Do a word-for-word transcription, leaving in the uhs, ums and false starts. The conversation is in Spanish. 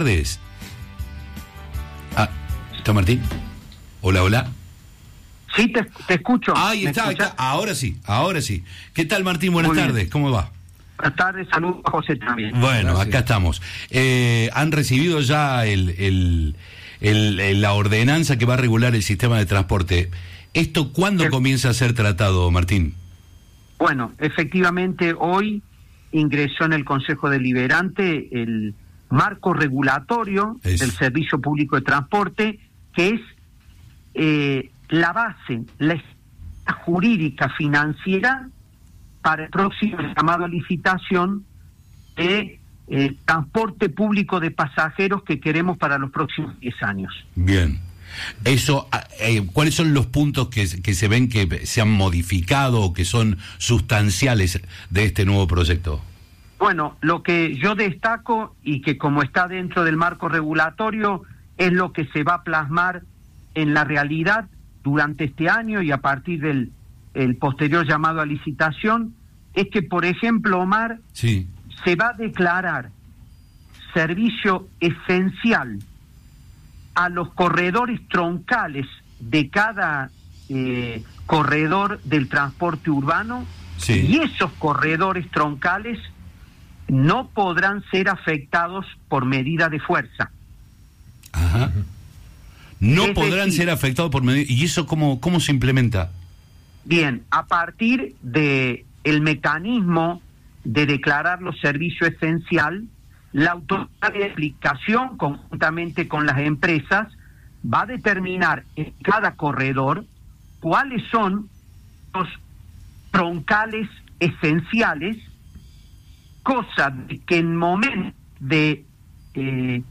tardes. Ah, ¿está Martín? Hola, hola. Sí, te, te escucho. Ahí está, ahí está, ahora sí, ahora sí. ¿Qué tal, Martín? Buenas tardes, ¿cómo va? Buenas tardes, saludos a José también. Bueno, Gracias. acá estamos. Eh, ¿Han recibido ya el, el, el, el- la ordenanza que va a regular el sistema de transporte? ¿Esto cuándo Eh, comienza a ser tratado, Martín? Bueno, efectivamente hoy ingresó en el Consejo Deliberante el marco regulatorio Es. del Servicio Público de Transporte, que es eh, la base, la estructura jurídica financiera para el próximo llamado a licitación de eh, transporte público de pasajeros que queremos para los próximos diez años. Bien. Eso, eh, ¿cuáles son los puntos que, que se ven que se han modificado o que son sustanciales de este nuevo proyecto? Bueno, lo que yo destaco y que como está dentro del marco regulatorio es lo que se va a plasmar en la realidad durante este año y a partir del el posterior llamado a licitación, es que, por ejemplo, Omar, Sí. se va a declarar servicio esencial a los corredores troncales de cada eh, corredor del transporte urbano, Sí. y esos corredores troncales no podrán ser afectados por medida de fuerza. Ajá. No Es podrán decir- ser afectados por medio... ¿Y eso cómo, cómo se implementa? Bien, a partir de el mecanismo de declarar los servicios esencial, la autoridad de aplicación, conjuntamente con las empresas, va a determinar en cada corredor cuáles son los troncales esenciales, cosa de que en momento de eh,